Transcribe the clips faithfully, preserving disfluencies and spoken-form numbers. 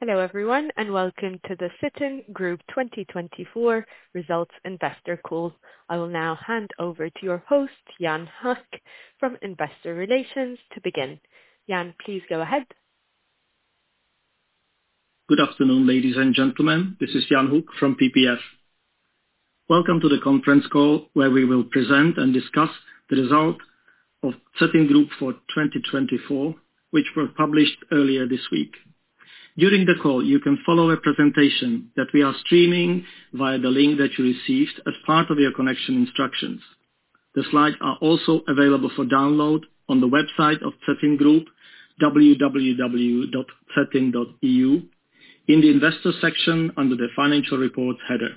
Hello everyone and welcome to the Citin Group twenty twenty-four Results Investor Call. I will now hand over to your host, Jan Huck from Investor Relations to begin. Jan, please go ahead. Good afternoon, ladies and gentlemen. This is Jan Hoek from P P F. Welcome to the conference call where we will present and discuss the result of Citin Group for twenty twenty-four, which were published earlier this week. During the call, you can follow a presentation that we are streaming via the link that you received as part of your connection instructions. The slides are also available for download on the website of Citin Group, w w w dot citin dot e u, in the Investor section under the Financial Reports header.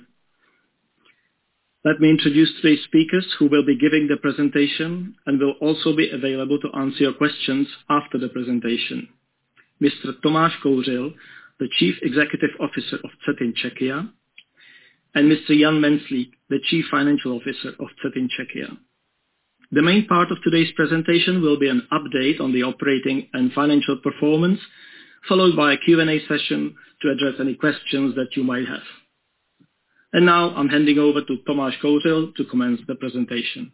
Let me introduce today's speakers who will be giving the presentation and will also be available to answer your questions after the presentation. Mister Tomáš Kouřil, the Chief Executive Officer of Citin Czechia, and Mister Jan Menslík, the Chief Financial Officer of Citin Czechia. The main part of today's presentation will be an update on the operating and financial performance, followed by a Q and A session to address any questions that you might have. And now I'm handing over to Tomáš Kouřil to commence the presentation.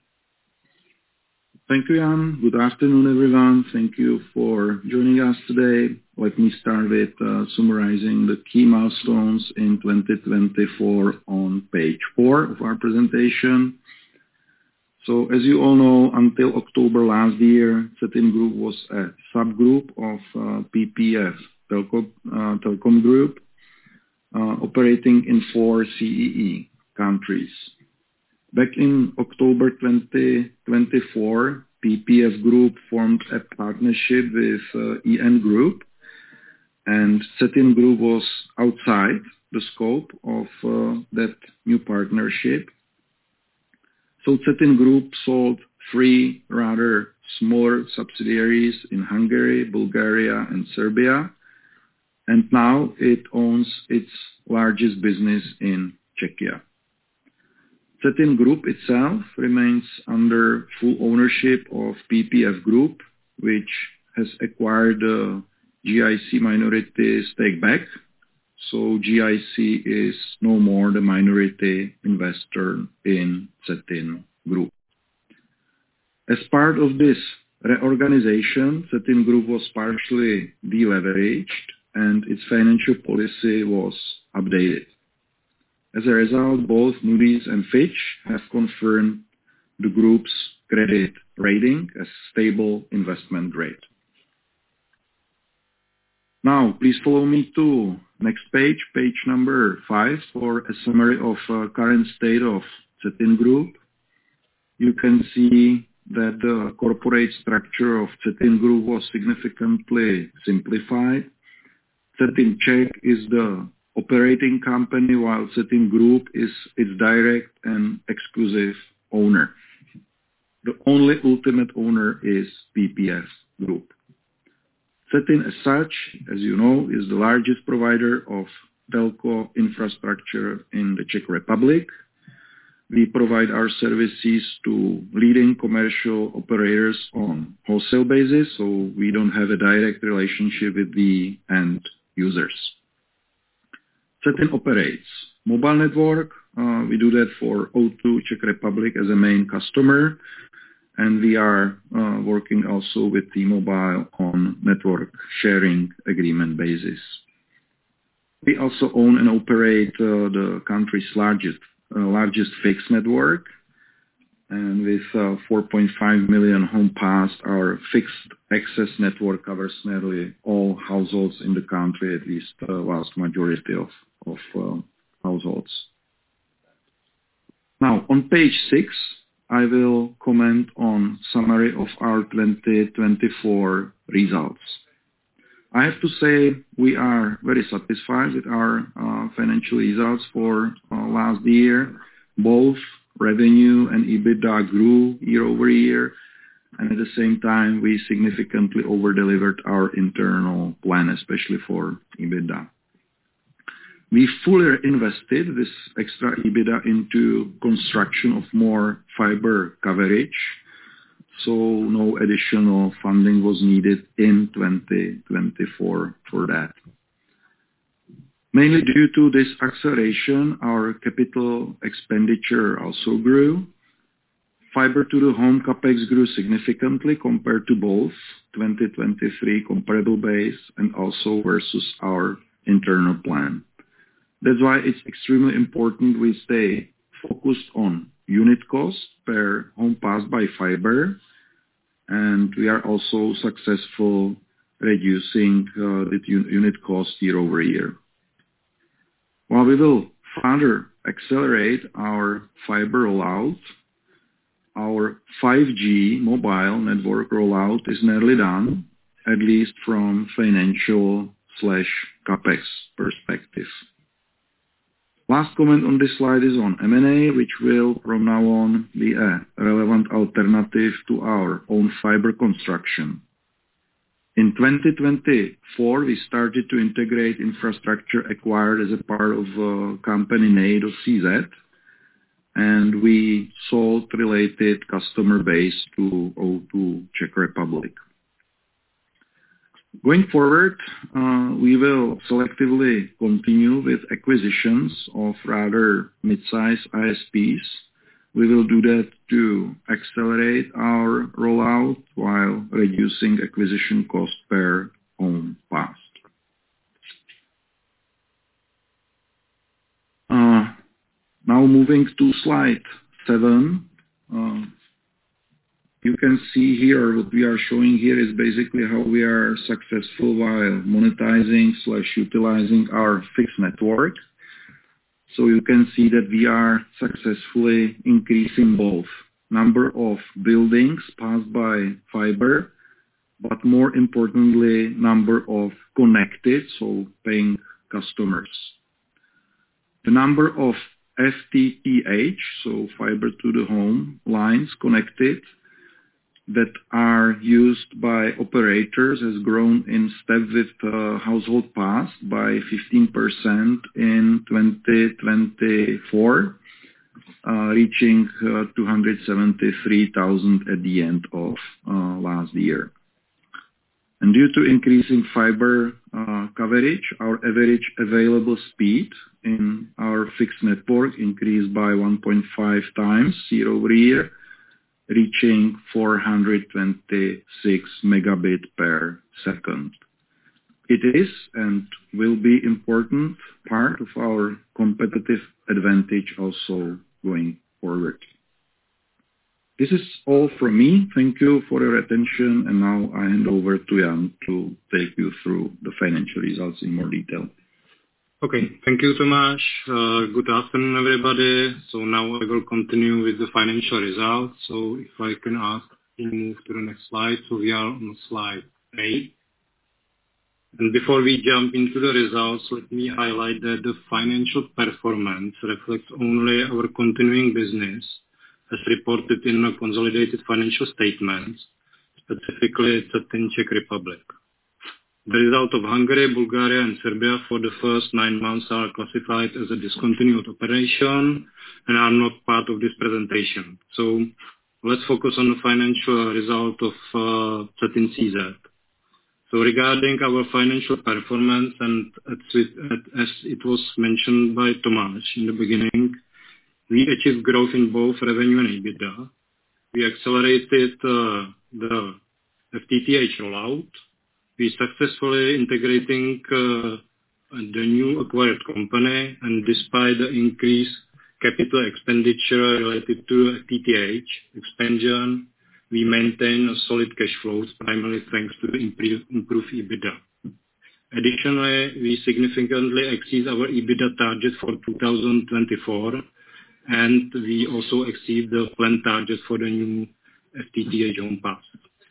Thank you, Jan. Good afternoon, everyone. Thank you for joining us today. Let me start with uh, summarizing the key milestones in twenty twenty-four on page four of our presentation. So, as you all know, until October last year, Citin Group was a subgroup of uh, P P F Telco, uh, Telecom Group, uh, operating in four C E E countries. Back in October twenty twenty-four, P P F Group formed a partnership with uh, E N Group, and Citin Group was outside the scope of uh, that new partnership. So Citin Group sold three rather smaller subsidiaries in Hungary, Bulgaria, and Serbia, and now it owns its largest business in Czechia. Citin Group itself remains under full ownership of P P F Group, which has acquired the G I C minority stake back. So G I C is no more the minority investor in Citin Group. As part of this reorganization, Citin Group was partially deleveraged and its financial policy was updated. As a result, both Moody's and Fitch have confirmed the group's credit rating as stable investment grade. Now, please follow me to next page, page number five, for a summary of uh, current state of Citin Group. You can see that the corporate structure of Citin Group was significantly simplified. Citin Czech is the operating company, while Citin Group is its direct and exclusive owner. The only ultimate owner is P P F Group. Citin, as such, as you know, is the largest provider of telco infrastructure in the Czech Republic. We provide our services to leading commercial operators on wholesale basis, so we don't have a direct relationship with the end users. Citin operates mobile network. Uh, we do that for O two Czech Republic as a main customer, and we are uh, working also with T-Mobile on network sharing agreement basis. We also own and operate uh, the country's largest uh, largest fixed network, and with uh, four point five million home passed, our fixed access network covers nearly all households in the country, at least the uh, vast majority of of uh, households. Now, on page six, I will comment on summary of our twenty twenty-four results. I have to say we are very satisfied with our uh, financial results for uh, last year. Both revenue and EBITDA grew year over year, and at the same time, we significantly over-delivered our internal plan, especially for EBITDA. We fully invested this extra EBITDA into construction of more fiber coverage, so no additional funding was needed in twenty twenty-four for that. Mainly due to this acceleration, our capital expenditure also grew. Fiber to the home CapEx grew significantly compared to both twenty twenty-three comparable base and also versus our internal plan. That's why it's extremely important we stay focused on unit cost per home passed by fiber, and we are also successful reducing uh, the unit cost year over year. While we will further accelerate our fiber rollout, our five G mobile network rollout is nearly done, at least from financial slash CapEx perspective. Last comment on this slide is on M and A, which will from now on be a relevant alternative to our own fiber construction. In twenty twenty-four, we started to integrate infrastructure acquired as a part of a company named C Z, and we sold related customer base to O two Czech Republic. Going forward, uh, we will selectively continue with acquisitions of rather mid-size I S Ps. We will do that to accelerate our rollout while reducing acquisition cost per home passed. Uh, now moving to slide seven. Uh, You can see here, what we are showing here is basically how we are successful while monetizing slash utilizing our fixed network. So you can see that we are successfully increasing both number of buildings passed by fiber, but more importantly, number of connected, so paying customers. The number of F T T H, so fiber to the home lines connected, that are used by operators has grown in step with uh, household pass by fifteen percent in twenty twenty-four, uh, reaching uh, two hundred seventy-three thousand at the end of uh, last year. And due to increasing fiber uh, coverage, our average available speed in our fixed network increased by one point five times year over year, reaching four hundred twenty-six megabit per second. It is and will be important part of our competitive advantage also going forward. This is all from me. Thank you for your attention, and now I hand over to Jan to take you through the financial results in more detail. Okay, thank you, Tomáš. Uh, good afternoon, everybody. So now I will continue with the financial results. So if I can ask you to move to the next slide. So we are on slide eight. And before we jump into the results, let me highlight that the financial performance reflects only our continuing business as reported in the consolidated financial statements, specifically in Czech Republic. The result of Hungary, Bulgaria, and Serbia for the first nine months are classified as a discontinued operation and are not part of this presentation. So let's focus on the financial result of uh, Cetin C Z. So regarding our financial performance, and as it was mentioned by Tomáš in the beginning, we achieved growth in both revenue and EBITDA. We accelerated uh, the F T T H rollout. We successfully integrating uh, the new acquired company, and despite the increased capital expenditure related to F T T H expansion, we maintain a solid cash flows, primarily thanks to the improved, improved EBITDA. Additionally, we significantly exceed our EBITDA target for two thousand twenty-four, and we also exceed the planned target for the new F T T H home pass.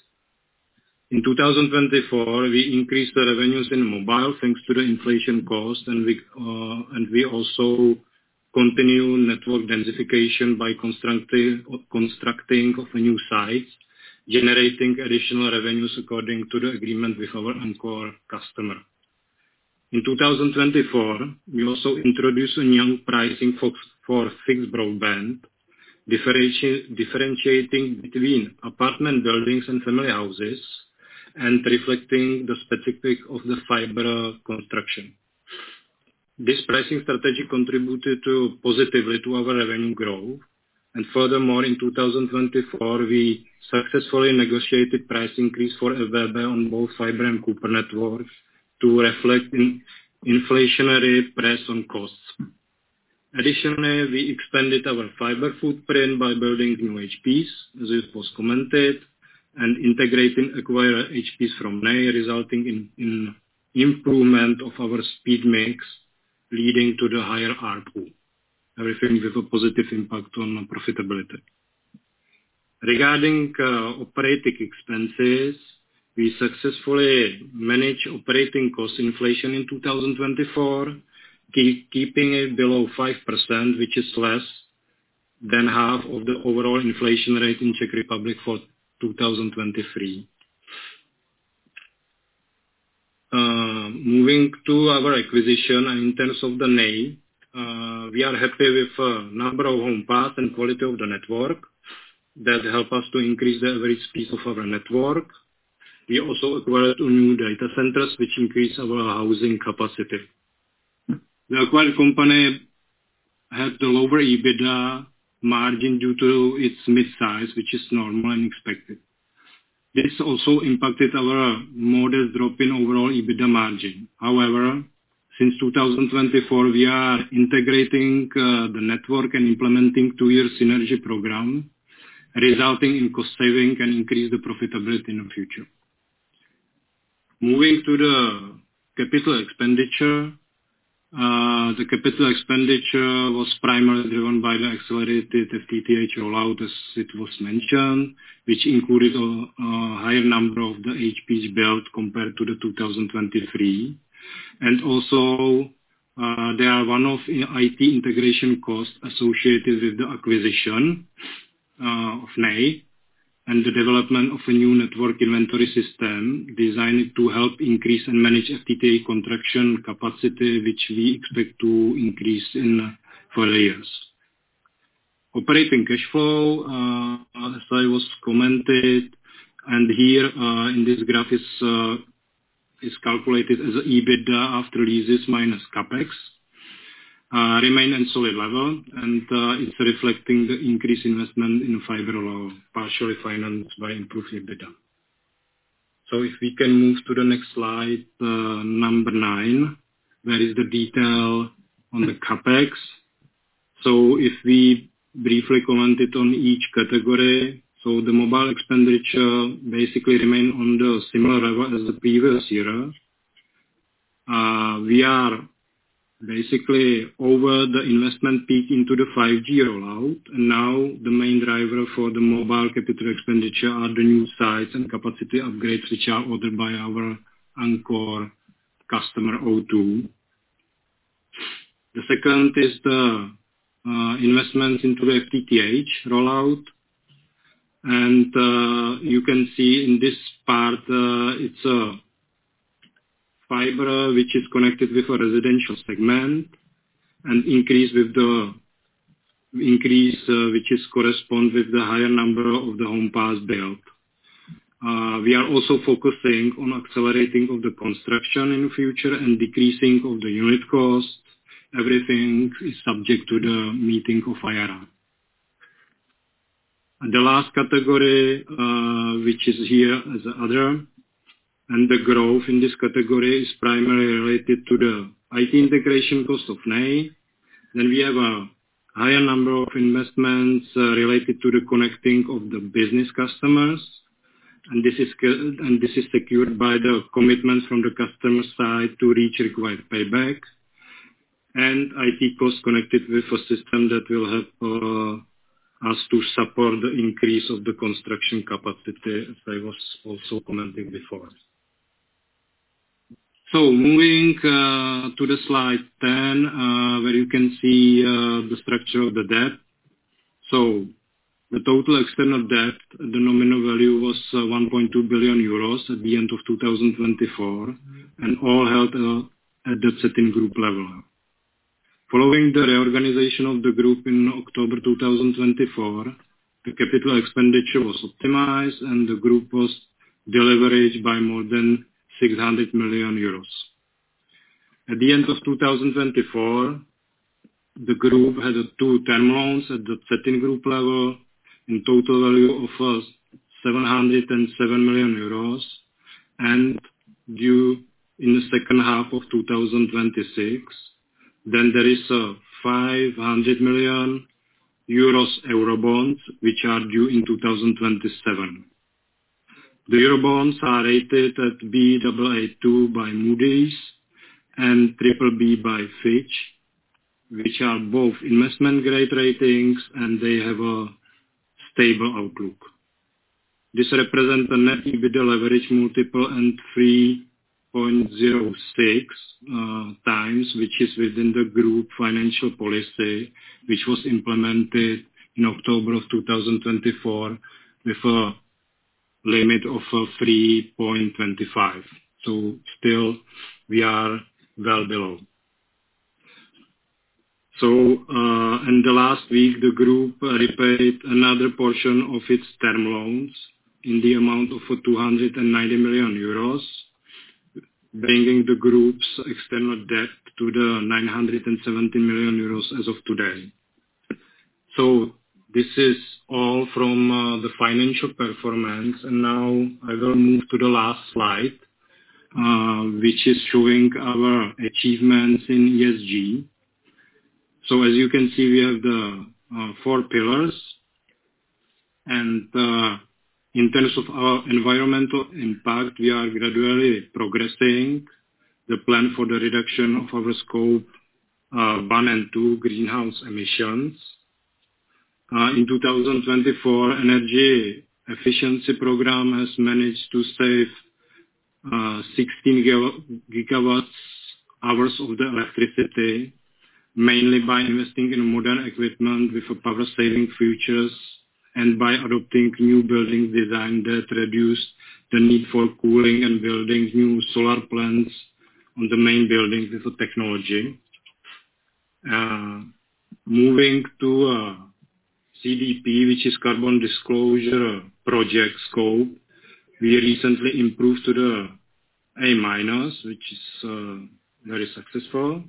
In two thousand twenty-four, we increased the revenues in mobile thanks to the inflation cost, and we uh, and we also continue network densification by constructing constructing of new sites, generating additional revenues according to the agreement with our anchor customer. In two thousand twenty-four, we also introduced a new pricing for, for fixed broadband, differenti- differentiating between apartment buildings and family houses, and reflecting the specific of the fiber construction. This pricing strategy contributed to positively to our revenue growth. And furthermore, in two thousand twenty-four, we successfully negotiated price increase for F B B on both fiber and copper networks to reflect in inflationary press on costs. Additionally, we expanded our fiber footprint by building new H Ps, as it was commented, and integrating acquired H Ps from N E I, resulting in, in improvement of our speed mix, leading to the higher A R P U. Everything with a positive impact on profitability. Regarding uh, operating expenses, we successfully managed operating cost inflation in two thousand twenty-four, keep, keeping it below five percent, which is less than half of the overall inflation rate in Czech Republic for two thousand twenty-three. Uh, moving to our acquisition, and in terms of the N E I, Uh, we are happy with uh, number of home pass and quality of the network that help us to increase the average speed of our network. We also acquired new data centers which increase our housing capacity. The acquired company had the lower EBITDA margin due to its mid-size, which is normal and expected. This also impacted our modest drop in overall EBITDA margin. However, since two thousand twenty-four, we are integrating uh, the network and implementing two-year synergy program, resulting in cost saving and increase the profitability in the future. Moving to the capital expenditure, uh, the capital expenditure was primarily driven by the accelerated F T T H rollout, as it was mentioned, which included a, a higher number of the H Ps built compared to the two thousand twenty-three. And also, uh, there are one-off I T integration costs associated with the acquisition uh, of N E I and the development of a new network inventory system designed to help increase and manage F T T H contraction capacity, which we expect to increase in further years. Operating cash flow, uh, as I was commented, and here uh, in this graph is uh, is calculated as EBITDA after leases minus capex, uh, remain at solid level, and uh, it's reflecting the increased investment in fiber law, partially financed by improved EBITDA. So if we can move to the next slide, uh, number nine, where is the detail on the capex. So if we briefly commented on each category, so the mobile expenditure basically remained on the similar level as the previous year. Uh, we are basically over the investment peak into the five G rollout, and now the main driver for the mobile capital expenditure are the new sites and capacity upgrades which are ordered by our anchor customer O two. The second is the uh, investments into the F T T H rollout. And uh, you can see in this part, uh, it's a fiber which is connected with a residential segment, and increase with the increase uh, which is correspond with the higher number of the home pass built. Uh, we are also focusing on accelerating of the construction in the future and decreasing of the unit cost. Everything is subject to the meeting of I R R. And the last category, uh, which is here as other, and the growth in this category is primarily related to the I T integration cost of N E I. Then we have a higher number of investments uh, related to the connecting of the business customers, and this is and this is secured by the commitments from the customer side to reach required payback, and I T costs connected with a system that will help uh, us to support the increase of the construction capacity, as I was also commenting before. So moving uh, to the slide ten, uh, where you can see uh, the structure of the debt. So the total external debt, the nominal value was uh, one point two billion euros at the end of two thousand twenty-four, and all held uh, at the Cetin Group level. Following the reorganization of the group in October two thousand twenty-four, the capital expenditure was optimized and the group was deleveraged by more than six hundred million euros. At the end of two thousand twenty-four, the group had uh, two term loans at the Cetin Group level in total value of uh, seven hundred seven million euros, and due in the second half of two thousand twenty-six. Then there is a five hundred million euros Eurobonds, which are due in two thousand twenty-seven. The Eurobonds are rated at B A A two by Moody's and triple B by Fitch, which are both investment grade ratings, and they have a stable outlook. This represents a net EBITDA leverage multiple and three point zero six uh, times, which is within the group financial policy, which was implemented in October of two thousand twenty-four with a limit of uh, three point two five. So still we are well below. So uh, in the last week, the group uh, repaid another portion of its term loans in the amount of uh, two hundred ninety million euros, bringing the group's external debt to the nine hundred seventy million euros as of today. So this is all from uh, the financial performance, and now I will move to the last slide, uh, which is showing our achievements in E S G. So as you can see, we have the uh, four pillars, and uh, in terms of our environmental impact, we are gradually progressing the plan for the reduction of our scope uh, one and two greenhouse emissions. Uh, in two thousand twenty-four, energy efficiency program has managed to save uh, sixteen gigawatts hours of the electricity, mainly by investing in modern equipment with a power-saving features and by adopting new building design that reduce the need for cooling and building new solar plants on the main building with the technology. Uh, moving to uh, C D P, which is Carbon Disclosure Project scope, we recently improved to the A minus, which is uh, very successful.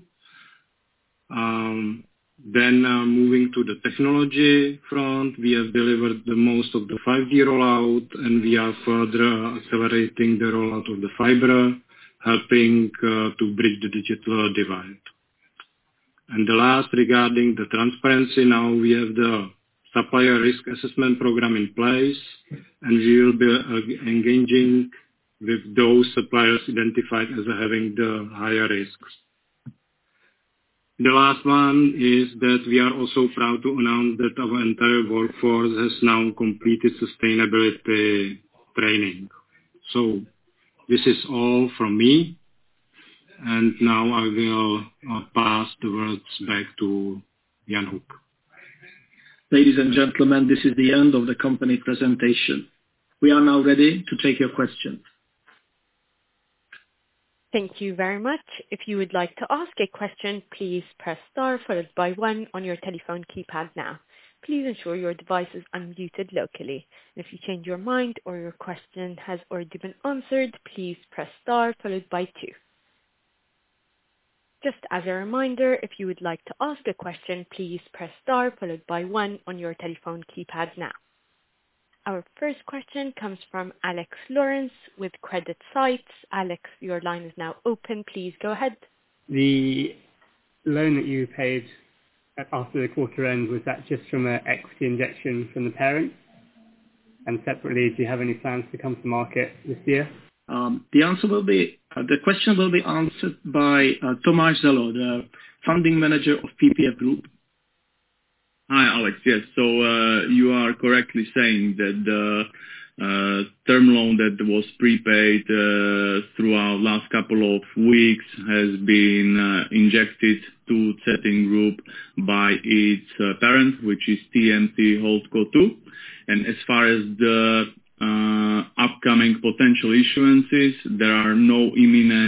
Um, then uh, moving to the technology front, we have delivered the most of the five G rollout, and we are further accelerating the rollout of the fiber, helping uh, to bridge the digital divide. And the last, regarding the transparency, now we have the supplier risk assessment program in place, and we will be uh, engaging with those suppliers identified as having the higher risks. The last one is that we are also proud to announce that our entire workforce has now completed sustainability training. So this is all from me, and now I will uh, pass the words back to Jan Huk. Ladies and gentlemen, this is the end of the company presentation. We are now ready to take your questions. Thank you very much. If you would like to ask a question, please press star followed by one on your telephone keypad now. Please ensure your device is unmuted locally. If you change your mind or your question has already been answered, please press star followed by two. Just as a reminder, if you would like to ask a question, please press star followed by one on your telephone keypad now. Our first question comes from Alex Lawrence with Credit Sites. Alex, your line is now open. Please go ahead. The loan that you paid after the quarter end, was that just from an equity injection from the parent? And separately, do you have any plans to come to market this year? Um, the answer will be, uh, the question will be answered by uh, Tomáš Zelo, the funding manager of P P F Group. Hi, Alex. Yes, so uh, you are correctly saying that the uh, term loan that was prepaid uh, throughout last couple of weeks has been uh, injected to Cetin Group by its uh, parent, which is T M T Holdco two. And as far as the uh, upcoming potential issuances, there are no imminent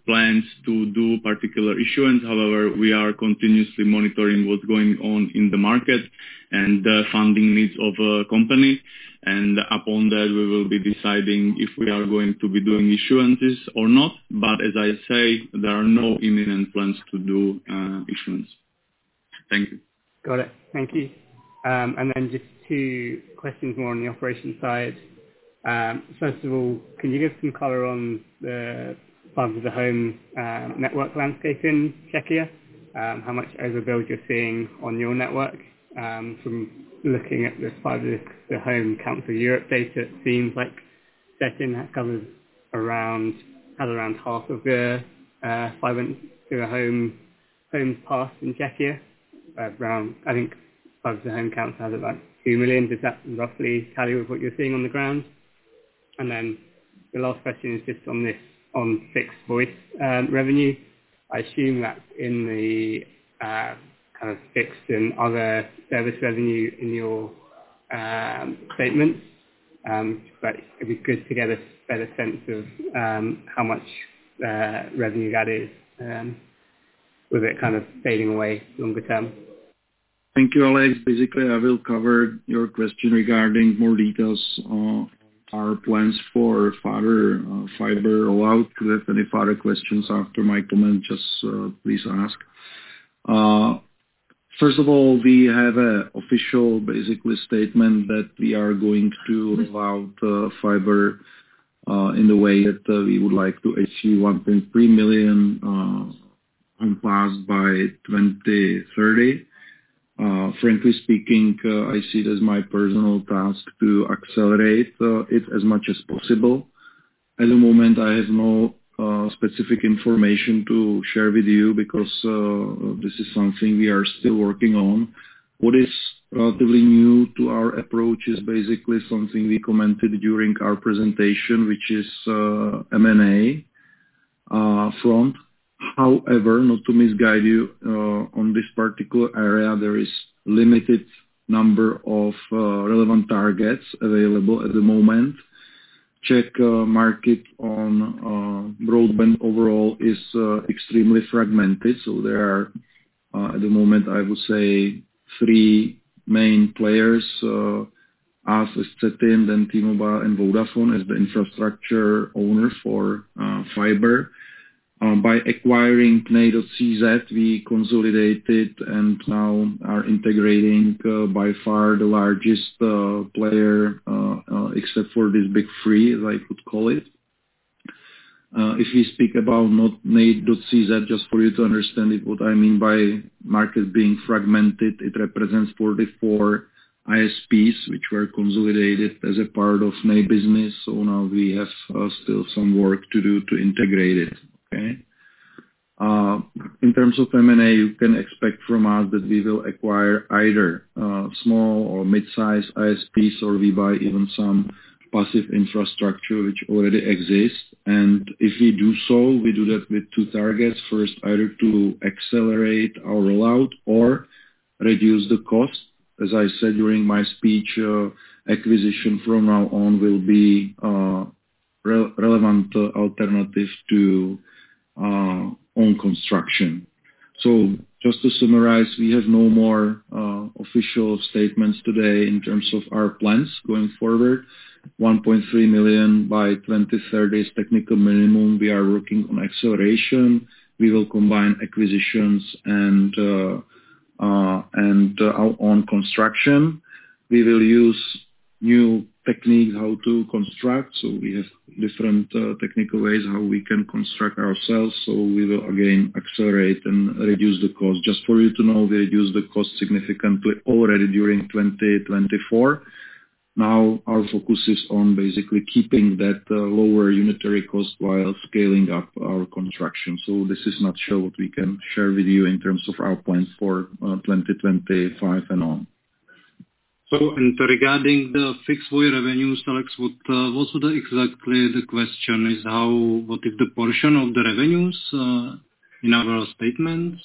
plans to do particular issuance. However, we are continuously monitoring what's going on in the market and the funding needs of a company. And upon that, we will be deciding if we are going to be doing issuances or not. But as I say, there are no imminent plans to do uh, issuance. Thank you. Got it. Thank you. Um, and then just two questions more on the operation side. Um, first of all, can you give some color on the fiber to the home uh, network landscape in Czechia? Um, how much overbuild you're seeing on your network? Um, from looking at the fiber to the home Council Europe data, it seems like Szczecin covers around has around half of the uh, fiber to the home homes passed in Czechia. Uh, around, I think fiber to the home Council has about two million. Does that roughly tally with what you're seeing on the ground? And then the last question is just on this, on fixed voice um, revenue. I assume that's in the uh, kind of fixed and other service revenue in your um, statements. Um, but it'd be good to get a better sense of um, how much uh, revenue that is, um, with it kind of fading away longer term. Thank you, Alex. Basically, I will cover your question regarding more details on our plans for fiber, uh, fiber rollout. If you have any further questions after my comment, just uh, please ask. Uh, first of all, we have an official, basically, statement that we are going to roll out uh, fiber uh, in the way that uh, we would like to achieve one point three million uh, home passed by twenty thirty. Uh, frankly speaking, uh, I see it as my personal task to accelerate uh, it as much as possible. At the moment, I have no uh, specific information to share with you because uh, this is something we are still working on. What is relatively new to our approach is basically something we commented during our presentation, which is uh, M and A uh, front. However, not to misguide you, uh, on this particular area, there is limited number of uh, relevant targets available at the moment. Czech uh, market on uh, broadband overall is uh, extremely fragmented, so there are uh, at the moment, I would say, three main players, uh, us as Cetin, then T-Mobile and Vodafone as the infrastructure owner for uh, fiber. Um, by acquiring P N E dot C Z, we consolidated and now are integrating uh, by far the largest uh, player, uh, uh, except for this big three, as I could call it. Uh, if we speak about not P N E dot C Z, just for you to understand it, what I mean by market being fragmented, it represents forty-four I S Ps, which were consolidated as a part of P N E business. So now we have uh, still some work to do to integrate it. Okay. Uh, in terms of M and A, you can expect from us that we will acquire either uh, small or mid-sized I S Ps, or we buy even some passive infrastructure which already exists. And if we do so, we do that with two targets. First, either to accelerate our rollout or reduce the cost. As I said during my speech, uh, acquisition from now on will be uh, re- relevant uh, alternative to uh, own construction. So just to summarize, we have no more uh, official statements today in terms of our plans going forward. one point three million by twenty thirty is technical minimum. We are working on acceleration. We will combine acquisitions and uh, uh, and uh, our own construction. We will use new techniques how to construct. So we have different uh, technical ways how we can construct ourselves. So we will again accelerate and reduce the cost. Just for you to know, we reduced the cost significantly already during twenty twenty-four. Now our focus is on basically keeping that uh, lower unitary cost while scaling up our construction. So this is not sure what we can share with you in terms of our plans for uh, twenty twenty-five and on. So, and regarding the fixed voice revenues, Alex, what uh, was the, exactly the question is how, what is the portion of the revenues uh, in our statements?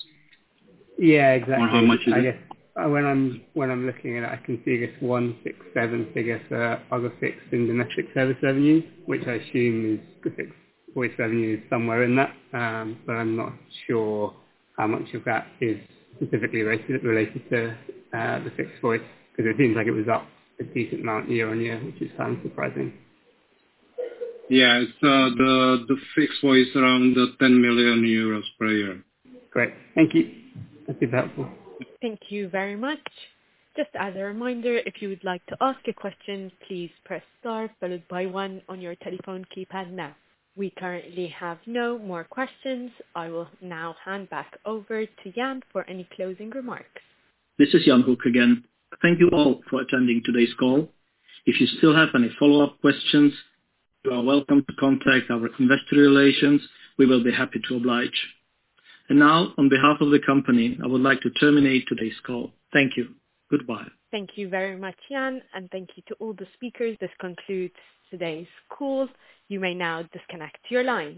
Yeah, exactly. Or how much is I it? guess uh, when I'm when I'm looking at it, I can see this one six seven figure for other fixed and domestic service revenues, which I assume is the fixed voice revenue somewhere in that, um, but I'm not sure how much of that is specifically related, related to uh, the fixed voice, because it seems like it was up a decent amount year on year, which is kind of surprising. Yeah, it's uh, the the fixed voice around the ten million euros per year. Great, thank you. That's super helpful. Thank you very much. Just as a reminder, if you would like to ask a question, please press star followed by one on your telephone keypad now. We currently have no more questions. I will now hand back over to Jan for any closing remarks. This is Jan Hoek again. Thank you all for attending today's call. If you still have any follow-up questions, you are welcome to contact our investor relations. We will be happy to oblige. And now, on behalf of the company, I would like to terminate today's call. Thank you. Goodbye. Thank you very much, Jan, and thank you to all the speakers. This concludes today's call. You may now disconnect your line.